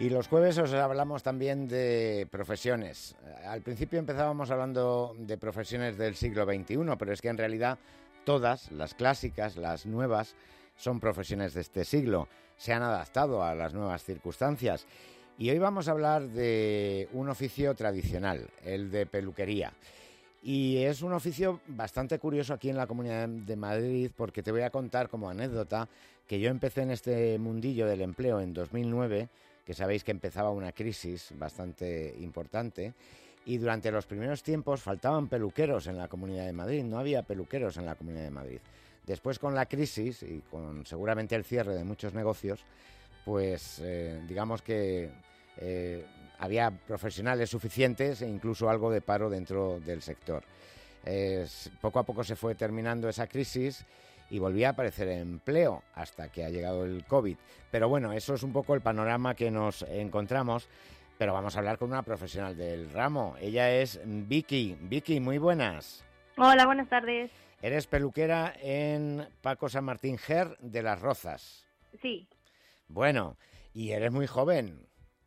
Y los jueves os hablamos también de profesiones. Al principio empezábamos hablando de profesiones del siglo XXI, pero es que en realidad todas, las clásicas, las nuevas, son profesiones de este siglo. Se han adaptado a las nuevas circunstancias. Y hoy vamos a hablar de un oficio tradicional, el de peluquería. Y es un oficio bastante curioso aquí en la Comunidad de Madrid, porque te voy a contar como anécdota que yo empecé en este mundillo del empleo en 2009, que sabéis que empezaba una crisis bastante importante, y durante los primeros tiempos faltaban peluqueros en la Comunidad de Madrid, no había peluqueros en la Comunidad de Madrid. Después, con la crisis y con seguramente el cierre de muchos negocios, pues digamos que había profesionales suficientes e incluso algo de paro dentro del sector. Poco a poco se fue terminando esa crisis y volvía a aparecer empleo hasta que ha llegado el COVID. Pero bueno, eso es un poco el panorama que nos encontramos. Pero vamos a hablar con una profesional del ramo. Ella es Vicky. Vicky, muy buenas. Hola, buenas tardes. Eres peluquera en Paco San Martín Ger de Las Rozas. Sí. Bueno, y eres muy joven.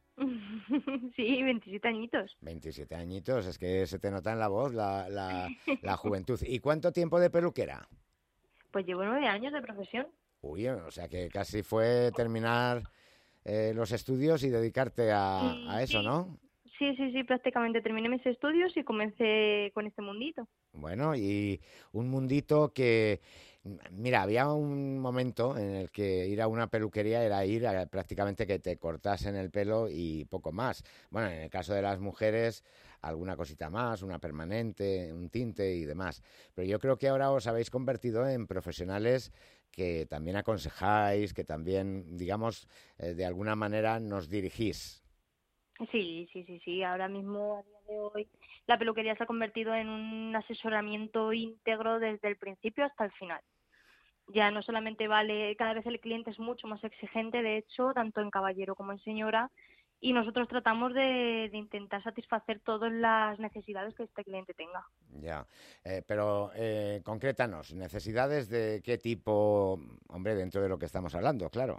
Sí, 27 añitos. 27 añitos, es que se te nota en la voz la juventud. ¿Y cuánto tiempo de peluquera? Pues llevo 9 años de profesión. Uy, o sea que casi fue terminar los estudios y dedicarte a eso, Sí, ¿no? sí, prácticamente terminé mis estudios y comencé con este mundito. Bueno, y un mundito que, mira, había un momento en el que ir a una peluquería era ir a prácticamente que te cortasen el pelo y poco más. Bueno, en el caso de las mujeres, alguna cosita más, una permanente, un tinte y demás. Pero yo creo que ahora os habéis convertido en profesionales que también aconsejáis, que también, digamos, de alguna manera nos dirigís. Sí. Ahora mismo, a día de hoy, la peluquería se ha convertido en un asesoramiento íntegro desde el principio hasta el final. Ya no solamente vale, cada vez el cliente es mucho más exigente, de hecho, tanto en caballero como en señora, y nosotros tratamos de intentar satisfacer todas las necesidades que este cliente tenga. Ya, pero concrétanos, ¿necesidades de qué tipo, hombre, dentro de lo que estamos hablando, claro?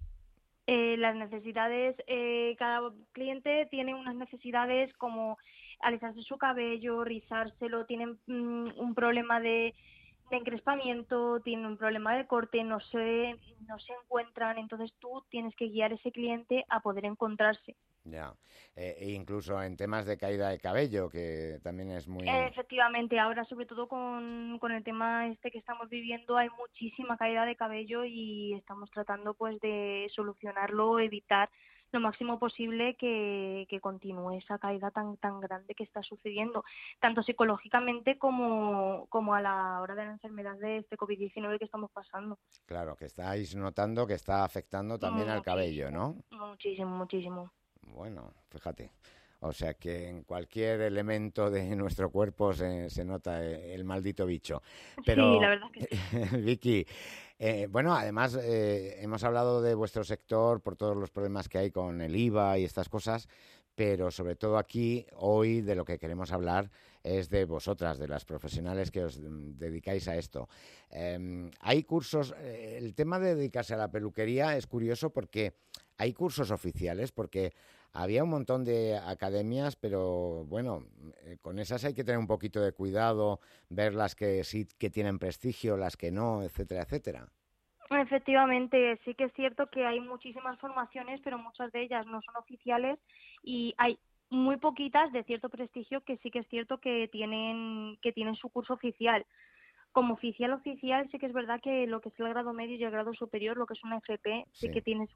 Las necesidades, cada cliente tiene unas necesidades como alisarse su cabello, rizárselo, tienen un problema de encrespamiento, tienen un problema de corte, no se encuentran, entonces tú tienes que guiar a ese cliente a poder encontrarse. Ya, e incluso en temas de caída de cabello, que también es muy... Efectivamente, ahora sobre todo con el tema este que estamos viviendo hay muchísima caída de cabello y estamos tratando pues de solucionarlo, evitar lo máximo posible que continúe esa caída tan grande que está sucediendo, tanto psicológicamente como a la hora de la enfermedad de este COVID-19 que estamos pasando. Claro, que estáis notando que está afectando también al cabello, Muchísimo, ¿no? muchísimo. Bueno, fíjate. O sea que en cualquier elemento de nuestro cuerpo se nota el maldito bicho. Sí, la Pero, verdad es que sí. Vicky, bueno, además hemos hablado de vuestro sector por todos los problemas que hay con el IVA y estas cosas, pero sobre todo aquí, hoy, de lo que queremos hablar es de vosotras, de las profesionales que os dedicáis a esto. Hay cursos, el tema de dedicarse a la peluquería es curioso porque hay cursos oficiales, porque había un montón de academias, pero bueno, con esas hay que tener un poquito de cuidado, ver las que sí que tienen prestigio, las que no, etcétera, etcétera. Efectivamente, sí que es cierto que hay muchísimas formaciones, pero muchas de ellas no son oficiales y hay muy poquitas de cierto prestigio que sí que es cierto que tienen su curso oficial. Como oficial, sí que es verdad que lo que es el grado medio y el grado superior, lo que es una FP, sí Sí, que tienes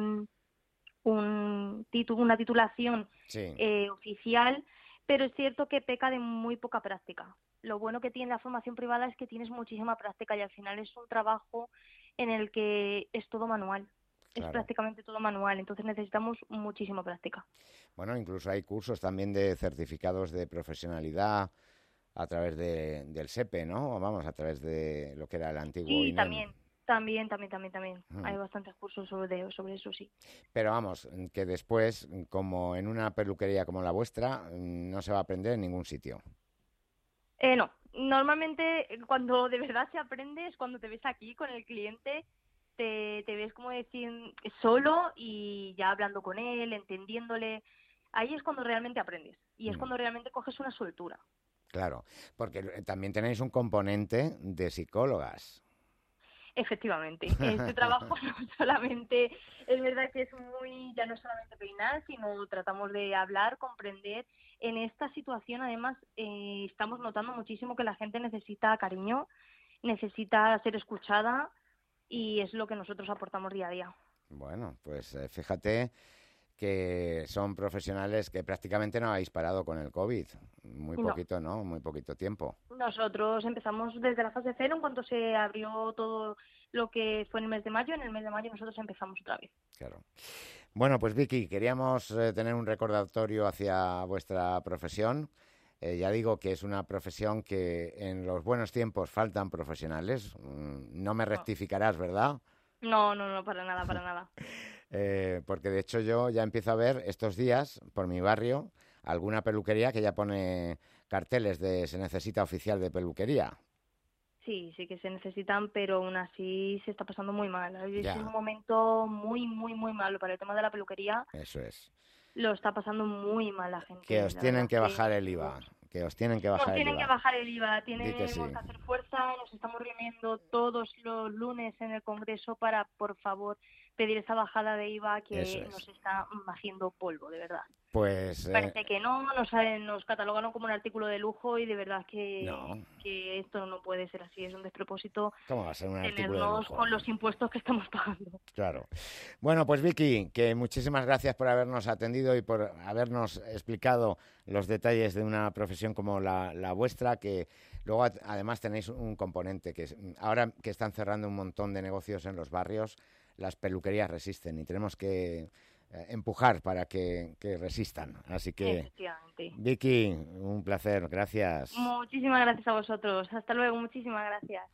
un título, una titulación sí. oficial, pero es cierto que peca de muy poca práctica. Lo bueno que tiene la formación privada es que tienes muchísima práctica y al final es un trabajo en el que es todo manual, es Claro. prácticamente todo manual, entonces necesitamos muchísima práctica. Bueno, incluso hay cursos también de certificados de profesionalidad a través del SEPE, ¿no? Vamos, a través de lo que era el antiguo Y INEM. también. Mm. Hay bastantes cursos sobre eso, sí. Pero vamos, que después, como en una peluquería como la vuestra, no se va a aprender en ningún sitio. No, normalmente cuando de verdad se aprende es cuando te ves aquí con el cliente te ves como decir solo y ya hablando con él, entendiéndole. Ahí es cuando realmente aprendes y es Mm, cuando realmente coges una soltura. claro, porque también tenéis un componente de psicólogas. Efectivamente, este trabajo no solamente, es verdad que es muy, ya no solamente peinar, sino tratamos de hablar, comprender. En esta situación, además, estamos notando muchísimo que la gente necesita cariño, necesita ser escuchada y es lo que nosotros aportamos día a día. Bueno, pues fíjate que son profesionales que prácticamente no habéis parado con el COVID. Muy Y no, poquito, ¿no? Muy poquito tiempo. nosotros empezamos desde la fase cero en cuanto se abrió todo lo que fue en el mes de mayo. En el mes de mayo nosotros empezamos otra vez. Claro. Bueno, pues Vicky, queríamos tener un recordatorio hacia vuestra profesión. Ya digo que es una profesión que en los buenos tiempos faltan profesionales. No me No, rectificarás, ¿verdad? no, para nada, para nada. Porque de hecho yo ya empiezo a ver estos días por mi barrio alguna peluquería que ya pone carteles de se necesita oficial de peluquería. Sí, sí que se necesitan, pero aún así se está pasando muy mal. Es un Ya, momento muy, muy, muy malo para el tema de la peluquería. eso es. Lo está pasando muy mal la Que gente. os La tienen verdad que es bajar que el IVA. Que os tienen que nos bajar el tienen que IVA. bajar el IVA. Di que sí. Tenemos que hacer fuerza. Nos estamos reuniendo todos los lunes en el Congreso para, por favor, pedir esa bajada de IVA Eso que es. nos está haciendo polvo, de verdad. Pues Parece que no, nos catalogaron como un artículo de lujo y de verdad no. que esto no puede ser así. Es un despropósito ¿Cómo va a ser un artículo de tenernos lujo? con los impuestos que estamos pagando. Claro. Bueno, pues Vicky, que muchísimas gracias por habernos atendido y por habernos explicado los detalles de una profesión como la vuestra, que luego además tenéis un componente que ahora que están cerrando un montón de negocios en los barrios, las peluquerías resisten y tenemos que empujar para que resistan. Así que, Efectivamente. Vicky, un placer, gracias. Muchísimas gracias a vosotros. Hasta luego, muchísimas gracias.